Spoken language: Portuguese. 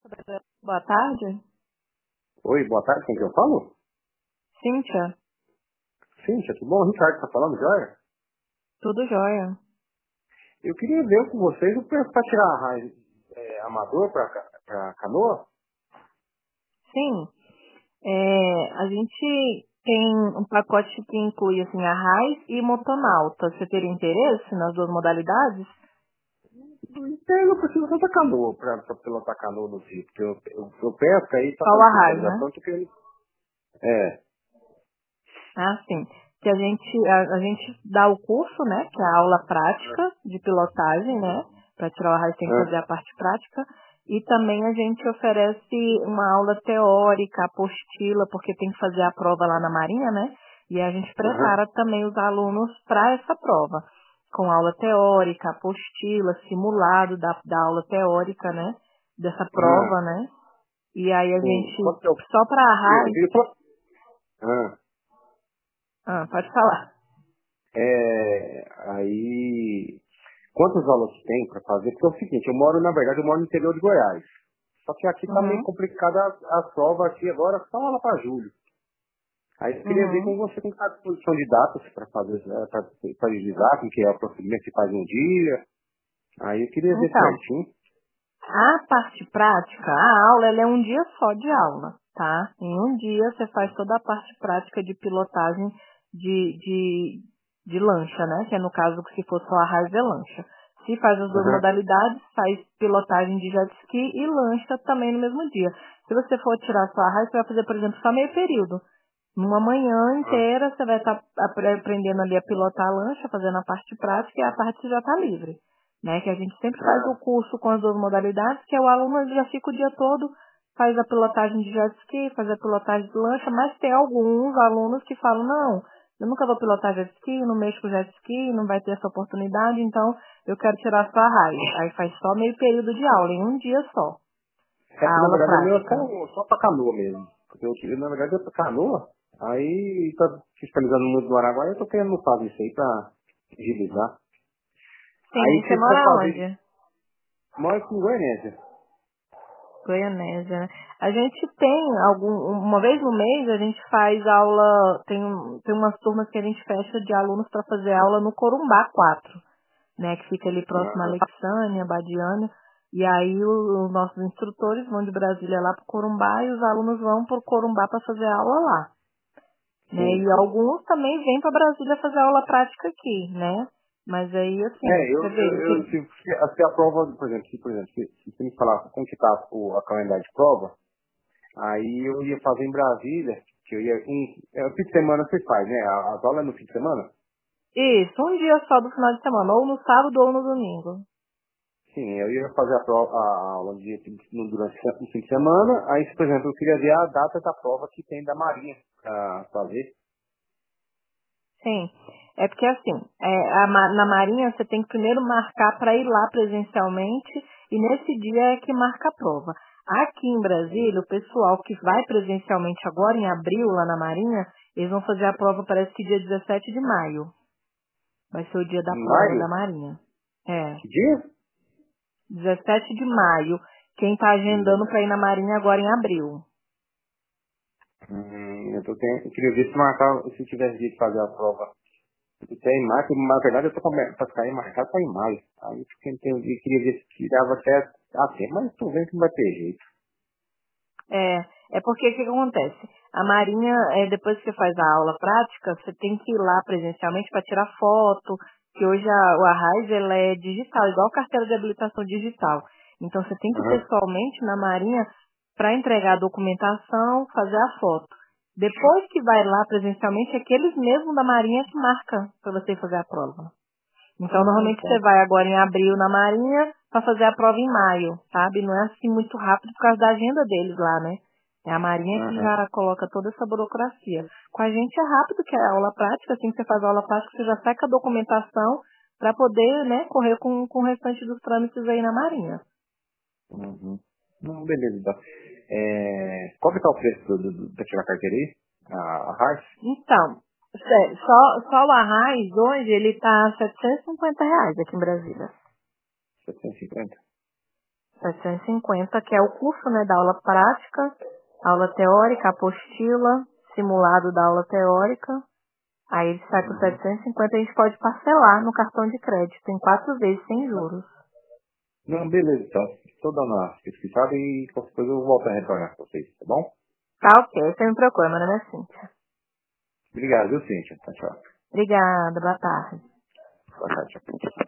Boa tarde. Oi, boa tarde, quem que eu falo? Cíntia, Cíntia, tudo bom? O Ricardo tá falando, joia? tudo jóia. Eu queria ver com vocês o preço para tirar a raiz amador para canoa. Sim, a gente tem um pacote que inclui assim, a raiz e motonauta. Você teria interesse nas duas modalidades? Eu preciso tanta canoa para pilotar canoa no rio, porque eu pesco aí, tá Só o tanta arraio, né? fiscalização que ele... É. Ah, sim. Que a gente dá o curso, né? Que é a aula prática de pilotagem, né? Para tirar o arraio tem que fazer a parte prática. E também a gente oferece uma aula teórica, apostila, porque tem que fazer a prova lá na Marinha, né? E a gente Aham. prepara também os alunos para essa prova. Com aula teórica, apostila, simulado da aula teórica, né? Dessa prova, né? E aí a Sim. gente, Quanto que é o... só para Eu arraio... queria só... Ah. Ah, pode falar. Aí... Quantas aulas tem para fazer? Porque é o seguinte, na verdade, eu moro no interior de Goiás. Só que aqui tá meio Uhum. complicada a prova aqui agora, só lá para julho. Aí eu queria ver Uhum. com você com a disposição de datas para fazer, para agilizar, com que é o procedimento que faz um dia. Aí eu queria ver Então, certinho. a parte prática, a aula, ela é um dia só de aula, tá? Em um dia você faz toda a parte prática de pilotagem de lancha, né? Que é no caso que se for só a raiz é lancha. Se faz as duas Aham. modalidades, faz pilotagem de jet ski e lancha também no mesmo dia. Se você for tirar só a raiz, você vai fazer, por exemplo, só meio período. Numa manhã Ah, inteira, você vai estar aprendendo ali a pilotar a lancha, fazendo a parte prática e a parte que já está livre, né? Que a gente sempre faz o ah, curso com as duas modalidades, que é o aluno ele já fica o dia todo, faz a pilotagem de jet ski, faz a pilotagem de lancha, mas tem alguns alunos que falam, não, eu nunca vou pilotar jet ski, não mexo com jet ski, não vai ter essa oportunidade, então eu quero tirar só a raiz. Aí faz só meio período de aula, em um dia só, É que a na aula verdade o meu é prática. só para canoa mesmo. Porque na verdade é para canoa. Aí tá fiscalizando muito do Araguaia, eu tô querendo fazer isso aí para agilizar. Sim, Aí você se for mora fazer, onde? mora aqui em Goiânia. Goianésia, né? A gente tem uma vez no mês a gente faz aula, tem umas turmas que a gente fecha de alunos para fazer aula no Corumbá 4, né? Que fica ali próximo a Ah, Alexânia, Badiânia. E aí os nossos instrutores vão de Brasília lá pro Corumbá e os alunos vão pro Corumbá para fazer aula lá, né? sim. E alguns também vêm para Brasília fazer aula prática aqui, né? Mas aí, assim, É, você vê, se a prova, se você me falasse como que tá a calendário de prova, aí eu ia fazer em Brasília, que eu ia, o fim de semana você faz, né? As aulas é no fim de semana? isso, um dia só do final de semana, ou no sábado ou no domingo. Sim, eu ia fazer a aula durante o fim de semana, aí, por exemplo, eu queria ver a data da prova que tem da Marinha pra fazer. Sim, é porque assim, na Marinha você tem que primeiro marcar para ir lá presencialmente e nesse dia é que marca a prova. Aqui em Brasília, o pessoal que vai presencialmente agora em abril lá na Marinha, eles vão fazer a prova parece que dia 17 de maio. Vai ser o dia da Em prova da maio? Marinha. É, Que dia? 17 de maio. Quem tá agendando para ir na Marinha agora em abril. Eu queria ver se marcar, se tivesse dia de fazer a prova. Até em maio, na verdade eu tô pra ficar aí marcado pra em maio. Aí eu queria ver se tirava até, mas tô vendo que não vai ter jeito. É porque o que acontece? A Marinha, depois que você faz a aula prática, você tem que ir lá presencialmente para tirar foto, que hoje o Arraiz ela é digital, igual a carteira de habilitação digital. Então você tem que ir Aham. pessoalmente na Marinha para entregar a documentação, fazer a foto. Depois que vai lá presencialmente, é aqueles mesmos da Marinha que marca para você fazer a prova. Então, normalmente você Então. vai agora em abril na Marinha para fazer a prova em maio, sabe? Não é assim muito rápido por causa da agenda deles lá, né? É a Marinha que Aham. já coloca toda essa burocracia. Com a gente é rápido, que é a aula prática, assim que você faz a aula prática, você já seca a documentação para poder, né, correr com o restante dos trâmites aí na Marinha. Uhum. Não, beleza, então. Qual que tá o preço da tirar carteira aí? A Harf? Então, só o Arraiz hoje, ele tá R$ 750 aqui em Brasília. 750. 750, que é o curso, né, da aula prática, aula teórica, apostila, simulado da aula teórica. Aí ele sai por 750, a gente pode parcelar no cartão de crédito em 4 vezes sem juros. Não, beleza, então. Estou dando uma pesquisada e qualquer coisa eu volto a retornar com vocês, tá bom? Tá ok, você me procura, meu nome é Cíntia. Obrigado, viu, Cíntia? Tchau, tchau. Obrigada, boa tarde. Boa tarde.